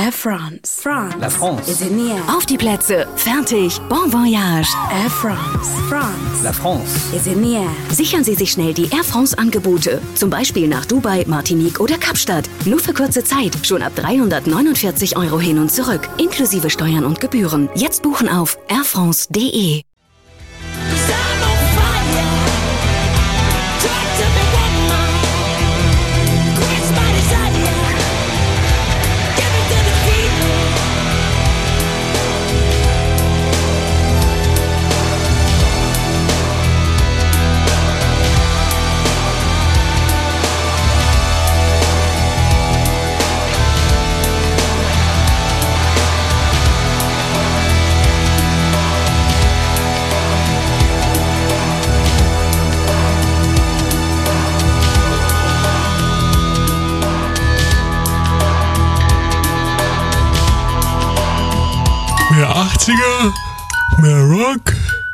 Air France. France. La France. Is in the air. Auf die Plätze, fertig, bon voyage. Air France. France. La France. Is in the air. Sichern Sie sich schnell die Air France-Angebote. Zum Beispiel nach Dubai, Martinique oder Kapstadt. Nur für kurze Zeit, schon ab 349 € hin und zurück. Inklusive Steuern und Gebühren. Jetzt buchen auf airfrance.de. Mehr 80er, mehr Rock.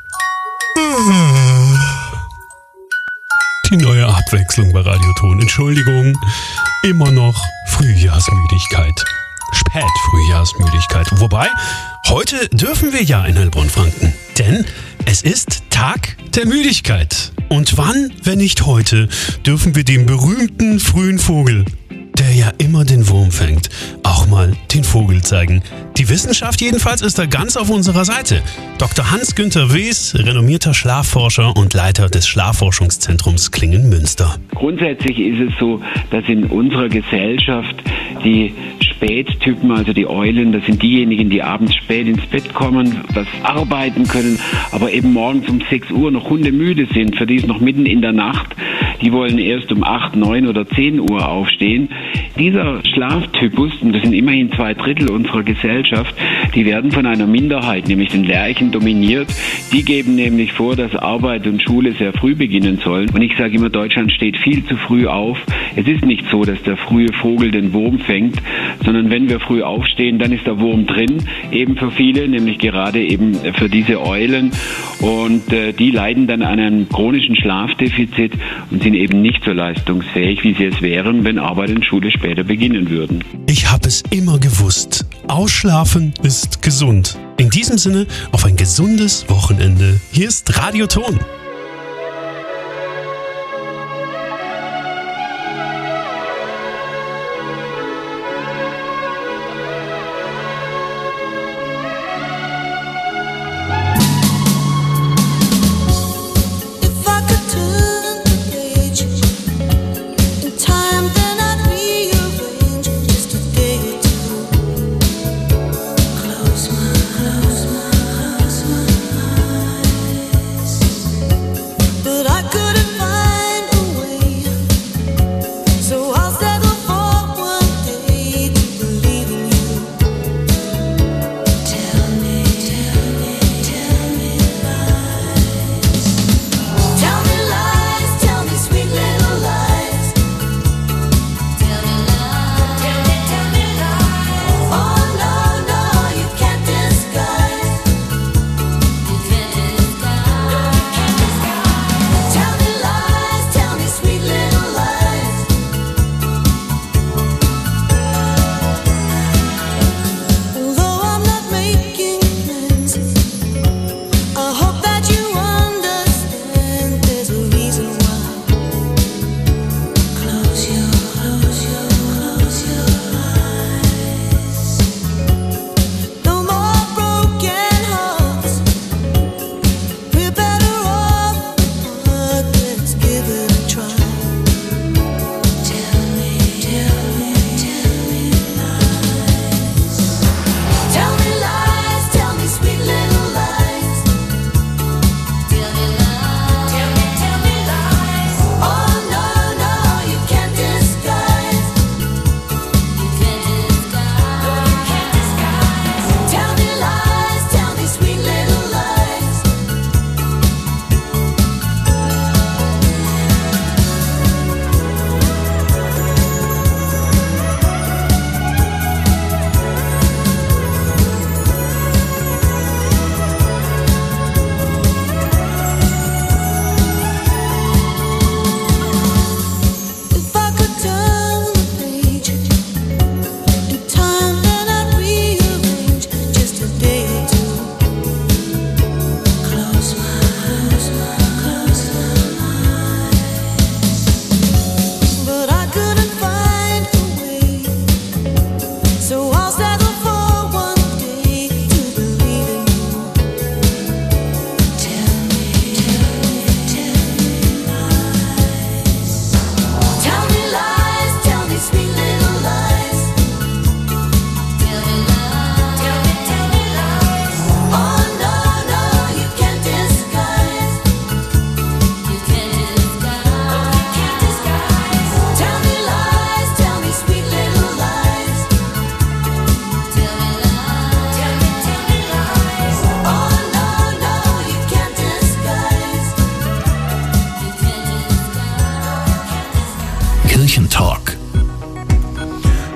Die neue Abwechslung bei Radioton. Entschuldigung, immer noch Frühjahrsmüdigkeit. Spätfrühjahrsmüdigkeit. Wobei, heute dürfen wir ja in Heilbronn-Franken. Denn es ist Tag der Müdigkeit. Und wann, wenn nicht heute, dürfen wir dem berühmten frühen Vogel, der ja immer den Wurm fängt, auch mal den Vogel zeigen. Die Wissenschaft jedenfalls ist da ganz auf unserer Seite. Dr. Hans-Günther Wes, renommierter Schlafforscher und Leiter des Schlafforschungszentrums Klingen-Münster. Grundsätzlich ist es so, dass in unserer Gesellschaft die Spättypen, also die Eulen, das sind diejenigen, die abends spät ins Bett kommen, was arbeiten können, aber eben morgens um 6 Uhr noch hundemüde sind, für die ist noch mitten in der Nacht. Die wollen erst um 8, 9 oder 10 Uhr aufstehen. Dieser Schlaftypus, und das sind immerhin 2/3 unserer Gesellschaft, die werden von einer Minderheit, nämlich den Lerchen, dominiert. Die geben nämlich vor, dass Arbeit und Schule sehr früh beginnen sollen. Und ich sage immer, Deutschland steht viel zu früh auf. Es ist nicht so, dass der frühe Vogel den Wurm fängt, sondern wenn wir früh aufstehen, dann ist der Wurm drin, eben für viele, nämlich gerade eben für diese Eulen. Und die leiden dann an einem chronischen Schlafdefizit und sind eben nicht so leistungsfähig, wie sie es wären, wenn Arbeit und Schule später beginnen würden. Ich habe es immer gewusst. Ausschlafen ist gesund. In diesem Sinne auf ein gesundes Wochenende. Hier ist Radioton.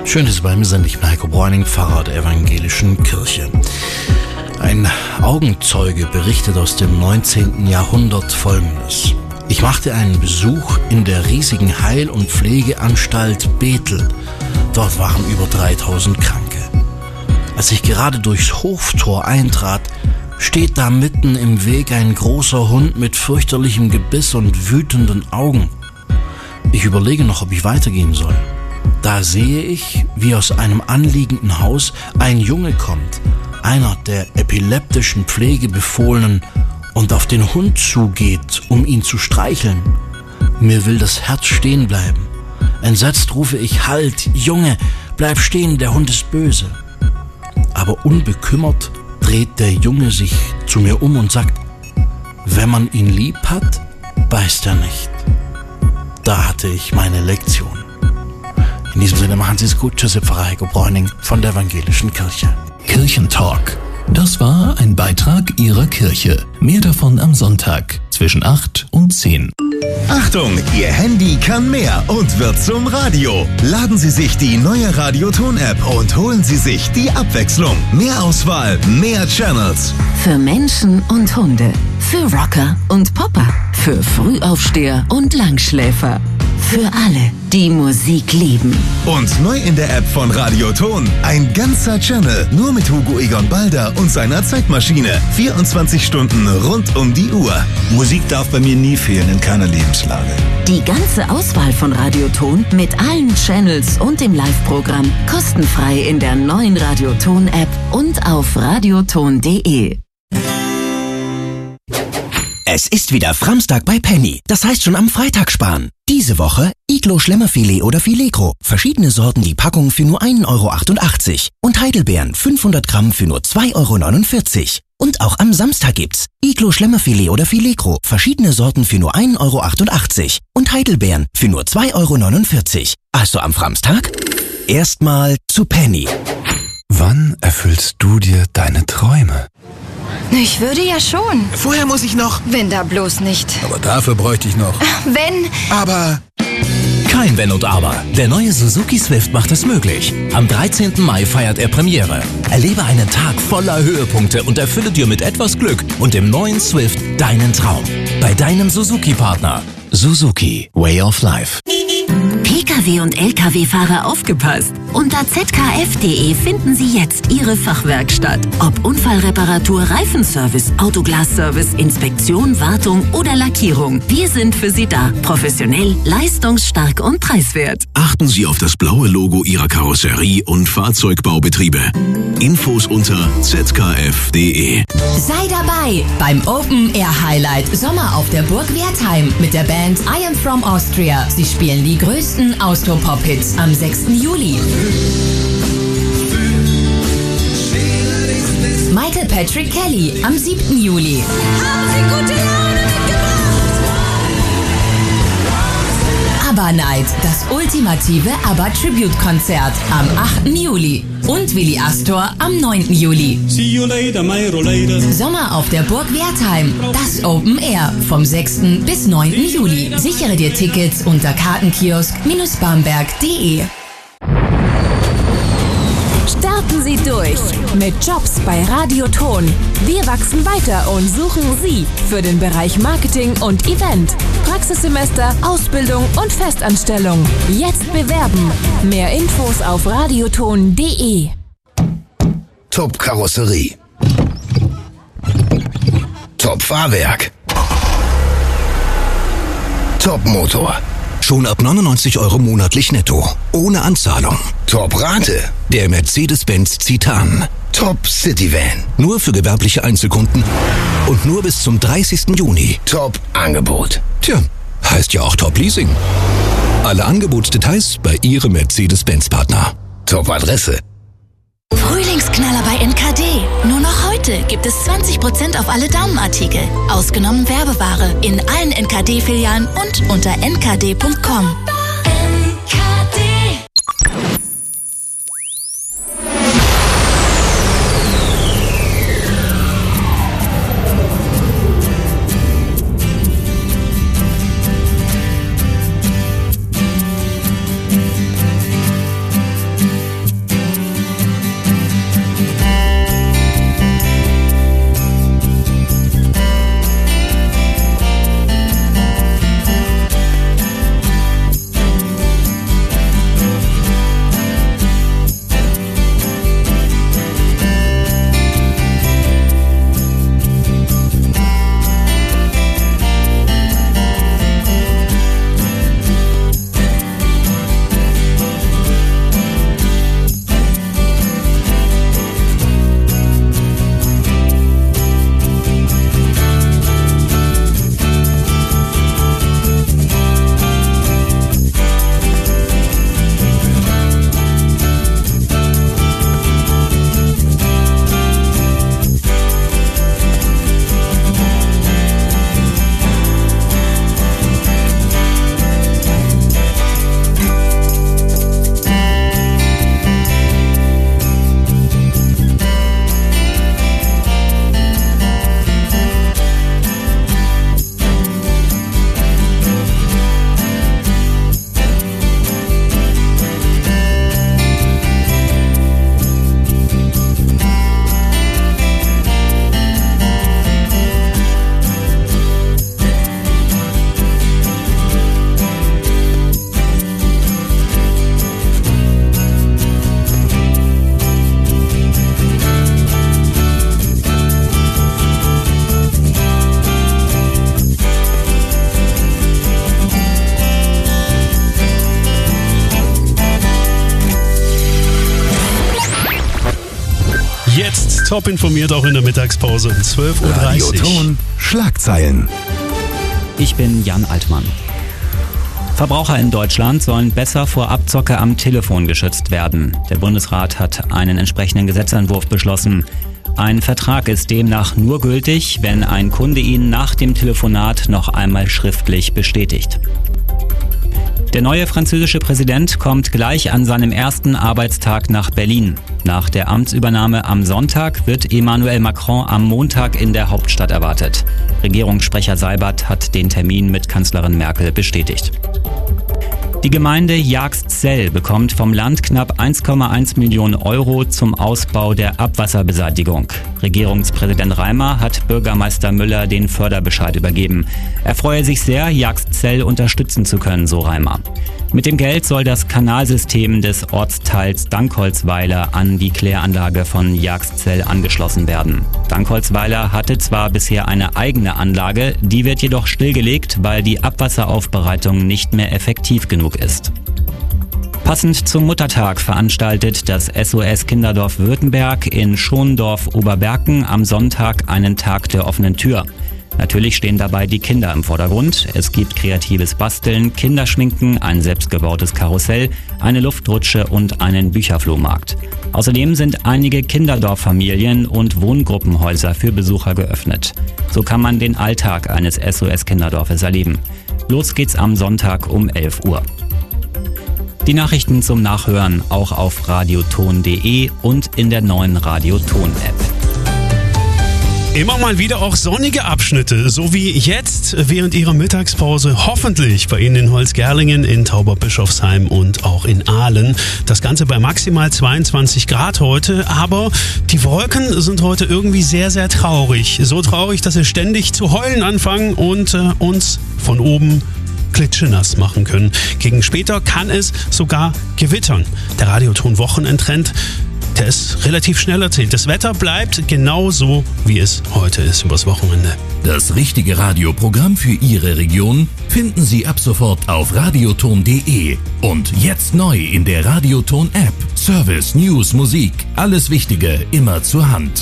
Schön, dass Sie bei mir sind. Ich bin Heiko Bräuning, Pfarrer der Evangelischen Kirche. Ein Augenzeuge berichtet aus dem 19. Jahrhundert Folgendes. Ich machte einen Besuch in der riesigen Heil- und Pflegeanstalt Bethel. Dort waren über 3000 Kranke. Als ich gerade durchs Hoftor eintrat, steht da mitten im Weg ein großer Hund mit fürchterlichem Gebiss und wütenden Augen. Ich überlege noch, ob ich weitergehen soll. Da sehe ich, wie aus einem anliegenden Haus ein Junge kommt, einer der epileptischen Pflegebefohlenen, und auf den Hund zugeht, um ihn zu streicheln. Mir will das Herz stehen bleiben. Entsetzt rufe ich: Halt, Junge, bleib stehen, der Hund ist böse. Aber unbekümmert dreht der Junge sich zu mir um und sagt: Wenn man ihn lieb hat, beißt er nicht. Da hatte ich meine Lektion. In diesem Sinne, machen Sie es gut. Tschüss, Pfarrer Heiko Bräuning von der Evangelischen Kirche. Kirchentalk. Das war ein Beitrag Ihrer Kirche. Mehr davon am Sonntag zwischen 8 und 10. Achtung, Ihr Handy kann mehr und wird zum Radio. Laden Sie sich die neue Radioton-App und holen Sie sich die Abwechslung. Mehr Auswahl, mehr Channels. Für Menschen und Hunde. Für Rocker und Popper. Für Frühaufsteher und Langschläfer. Für alle, die Musik lieben. Und neu in der App von Radioton, ein ganzer Channel, nur mit Hugo Egon Balder und seiner Zeitmaschine. 24 Stunden rund um die Uhr. Musik darf bei mir nie fehlen, in keiner Lebenslage. Die ganze Auswahl von Radioton mit allen Channels und dem Live-Programm kostenfrei in der neuen Radioton-App und auf radioton.de. Es ist wieder Framstag bei Penny. Das heißt schon am Freitag sparen. Diese Woche Iglo Schlemmerfilet oder Filetro. Verschiedene Sorten, die Packung für nur 1,88 Euro. Und Heidelbeeren 500 Gramm für nur 2,49 Euro. Und auch am Samstag gibt's Iglo Schlemmerfilet oder Filetro. Verschiedene Sorten für nur 1,88 Euro. Und Heidelbeeren für nur 2,49 Euro. Also am Framstag erstmal zu Penny. Wann erfüllst du dir deine Träume? Ich würde ja schon. Vorher muss ich noch... Wenn da bloß nicht. Aber dafür bräuchte ich noch... Wenn... Aber... Kein Wenn und Aber. Der neue Suzuki Swift macht es möglich. Am 13. Mai feiert er Premiere. Erlebe einen Tag voller Höhepunkte und erfülle dir mit etwas Glück und dem neuen Swift deinen Traum. Bei deinem Suzuki-Partner. Suzuki Way of Life. Pkw- und Lkw-Fahrer aufgepasst. Unter zkf.de finden Sie jetzt Ihre Fachwerkstatt. Ob Unfallreparatur, Reifenservice, Autoglasservice, Inspektion, Wartung oder Lackierung. Wir sind für Sie da. Professionell, leistungsstark und preiswert. Achten Sie auf das blaue Logo Ihrer Karosserie und Fahrzeugbaubetriebe. Infos unter zkf.de. Sei dabei beim Open Air Highlight Sommer auf der Burg Wertheim mit der Band I Am From Austria. Sie spielen die größten Austropop-Hits am 6. Juli. Michael Patrick Kelly am 7. Juli. Haben Sie gute Laune mitgebracht? ABBA Night, das ultimative ABBA-Tribute-Konzert am 8. Juli. Und Willi Astor am 9. Juli. See you later, later. Sommer auf der Burg Wertheim, das Open Air vom 6. bis 9. Juli. Sichere dir Tickets unter kartenkiosk-bamberg.de. Starten Sie durch mit Jobs bei Radioton. Wir wachsen weiter und suchen Sie für den Bereich Marketing und Event. Praxissemester, Ausbildung und Festanstellung. Jetzt bewerben. Mehr Infos auf radioton.de. Top Karosserie. Top Fahrwerk. Top Motor. Schon ab 99 Euro monatlich netto. Ohne Anzahlung. Top Rate. Der Mercedes-Benz Citan. Top Cityvan. Nur für gewerbliche Einzelkunden und nur bis zum 30. Juni. Top Angebot. Tja, heißt ja auch Top Leasing. Alle Angebotsdetails bei Ihrem Mercedes-Benz-Partner. Top Adresse. Frühlingsknaller bei NKD. Nur noch heute gibt es 20% auf alle Damenartikel. Ausgenommen Werbeware in allen NKD-Filialen und unter nkd.com. Jetzt top informiert, auch in der Mittagspause um 12.30 Uhr. Radioton Schlagzeilen. Ich bin Jan Altmann. Verbraucher in Deutschland sollen besser vor Abzocke am Telefon geschützt werden. Der Bundesrat hat einen entsprechenden Gesetzentwurf beschlossen. Ein Vertrag ist demnach nur gültig, wenn ein Kunde ihn nach dem Telefonat noch einmal schriftlich bestätigt. Der neue französische Präsident kommt gleich an seinem ersten Arbeitstag nach Berlin. Nach der Amtsübernahme am Sonntag wird Emmanuel Macron am Montag in der Hauptstadt erwartet. Regierungssprecher Seibert hat den Termin mit Kanzlerin Merkel bestätigt. Die Gemeinde Jagst-Zell bekommt vom Land knapp 1,1 Millionen Euro zum Ausbau der Abwasserbeseitigung. Regierungspräsident Reimer hat Bürgermeister Müller den Förderbescheid übergeben. Er freue sich sehr, Jagst-Zell unterstützen zu können, so Reimer. Mit dem Geld soll das Kanalsystem des Ortsteils Dankholzweiler an die Kläranlage von Jagst-Zell angeschlossen werden. Dankholzweiler hatte zwar bisher eine eigene Anlage, die wird jedoch stillgelegt, weil die Abwasseraufbereitung nicht mehr effektiv genug ist. Passend zum Muttertag veranstaltet das SOS Kinderdorf Württemberg in Schondorf-Oberberken am Sonntag einen Tag der offenen Tür. Natürlich stehen dabei die Kinder im Vordergrund. Es gibt kreatives Basteln, Kinderschminken, ein selbstgebautes Karussell, eine Luftrutsche und einen Bücherflohmarkt. Außerdem sind einige Kinderdorffamilien und Wohngruppenhäuser für Besucher geöffnet. So kann man den Alltag eines SOS Kinderdorfes erleben. Los geht's am Sonntag um 11 Uhr. Die Nachrichten zum Nachhören auch auf radioton.de und in der neuen Radioton-App. Immer mal wieder auch sonnige Abschnitte, so wie jetzt während Ihrer Mittagspause, hoffentlich bei Ihnen in Holzgerlingen, in Tauberbischofsheim und auch in Aalen. Das Ganze bei maximal 22 Grad heute, aber die Wolken sind heute irgendwie sehr, sehr traurig. So traurig, dass sie ständig zu heulen anfangen und uns von oben klitschenass machen können. Gegen später kann es sogar gewittern. Der Radioton-Wochenendtrend, der ist relativ schnell erzählt. Das Wetter bleibt genau so, wie es heute ist übers Wochenende. Das richtige Radioprogramm für Ihre Region finden Sie ab sofort auf radioton.de und jetzt neu in der Radioton-App. Service, News, Musik, alles Wichtige immer zur Hand.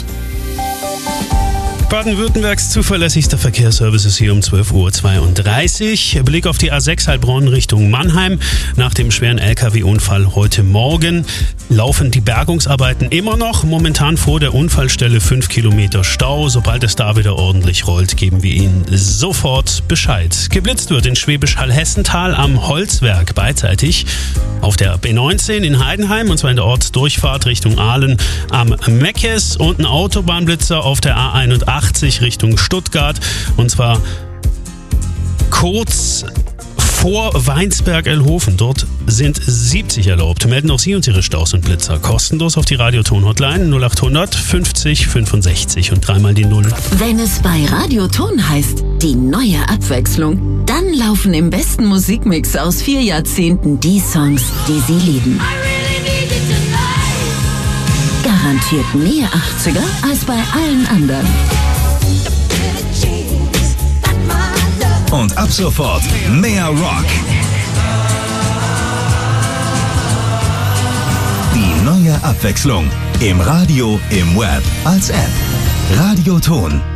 Baden-Württembergs zuverlässigster Verkehrsservice ist hier um 12.32 Uhr. Blick auf die A6 Heilbronn Richtung Mannheim. Nach dem schweren LKW-Unfall heute Morgen laufen die Bergungsarbeiten immer noch. Momentan vor der Unfallstelle 5 Kilometer Stau. Sobald es da wieder ordentlich rollt, geben wir Ihnen sofort Bescheid. Geblitzt wird in Schwäbisch Hall-Hessental am Holzwerk beidseitig. Auf der B19 in Heidenheim, und zwar in der Ortsdurchfahrt Richtung Aalen am Meckes, und ein Autobahnblitzer auf der A81 Richtung Stuttgart, und zwar kurz vor Weinsberg-Elhofen. Dort sind 70 erlaubt. Melden auch Sie uns Ihre Staus und Blitzer kostenlos auf die Radioton-Hotline 0800 50 65 und dreimal die 0. Wenn es bei Radioton heißt, die neue Abwechslung, dann laufen im besten Musikmix aus 4 Jahrzehnten die Songs, die Sie lieben. Garantiert mehr 80er als bei allen anderen. Und ab sofort mehr Rock. Die neue Abwechslung. Im Radio, im Web, als App. Radioton.